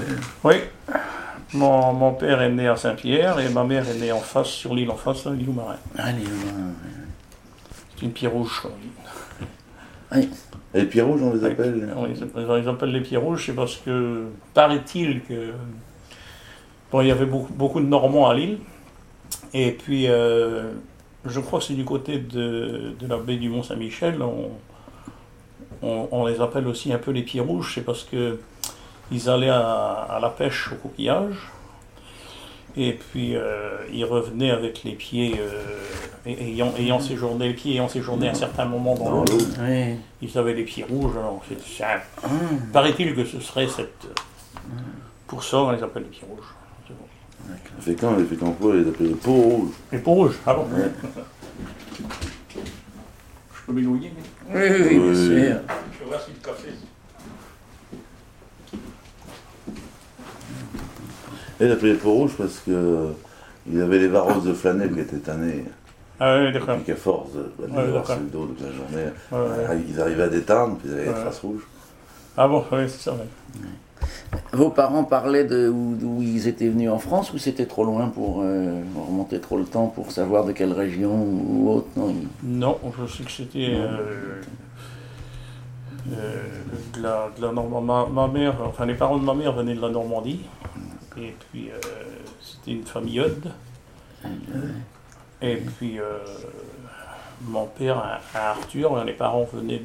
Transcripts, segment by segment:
Oui, mon père est né à Saint-Pierre et ma mère est née en face, sur l'île en face, l'île au Marin. Ah, les C'est une pierre rouge, comme on dit. oui. Et les pieds rouges, on les Oui, appelle? ils appellent les pieds rouges, c'est parce que, paraît-il que, bon, il y avait beaucoup de Normands à l'île, et puis, je crois que c'est du côté de la baie du Mont-Saint-Michel, on les appelle aussi un peu les pieds rouges, c'est parce que ils allaient à la pêche au coquillage, et puis ils revenaient avec les pieds ayant séjourné à un certain moment dans l'eau. Oui. Ils avaient les pieds rouges, alors paraît-il que ce serait pour ça on les appelle les pieds rouges. Les fécamps poids, ils les appellent les peaux rouges. Les peaux rouges, ah bon? Ouais. Je peux m'éloigner? Oui, bien sûr. Je vais voir si le café. Et il appelait les peaux rouges parce que il avait les varoses de flanelle qui étaient tannées. Ah oui, d'accord. Et qu'à force de voir sur le dos toute la journée, Ouais. ils arrivaient à détendre, puis ils avaient les traces rouges. Ah bon, oui, c'est ça. Ouais. Vos parents parlaient d'où ils étaient venus en France ou c'était trop loin pour remonter trop le temps pour savoir de quelle région ou autre? Non, je sais que c'était de la Normandie. Ma mère, enfin les parents de ma mère venaient de la Normandie. Et puis c'était une famille Eudes. Et puis mon père à Arthur, les parents venaient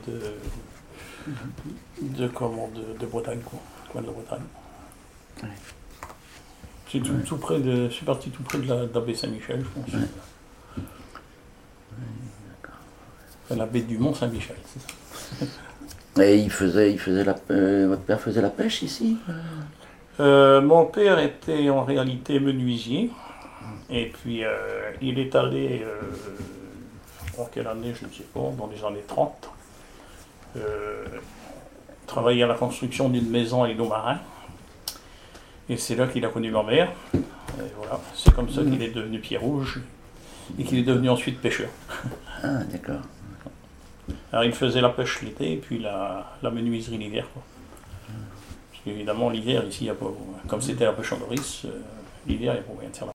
de Bretagne, quoi. Coin de la Bretagne. Ouais. C'est tout près de. C'est parti tout près de la baie Saint-Michel, je pense. Ouais. Enfin, la baie du Mont Saint-Michel, c'est ça. Et votre père faisait la pêche ici? Mon père était en réalité menuisier, et puis il est allé, en quelle année, je ne sais pas, dans les années 30, travailler à la construction d'une maison à l'île au Marin, et c'est là qu'il a connu ma mère, et voilà, c'est comme ça qu'il est devenu pied rouge, et qu'il est devenu ensuite pêcheur. Ah, d'accord. Alors il faisait la pêche l'été, et puis la menuiserie l'hiver, quoi. Parce qu'évidemment, l'hiver, ici, il n'y a pas, comme c'était la pêche en Maurice, l'hiver, il n'y a pas moyen de faire la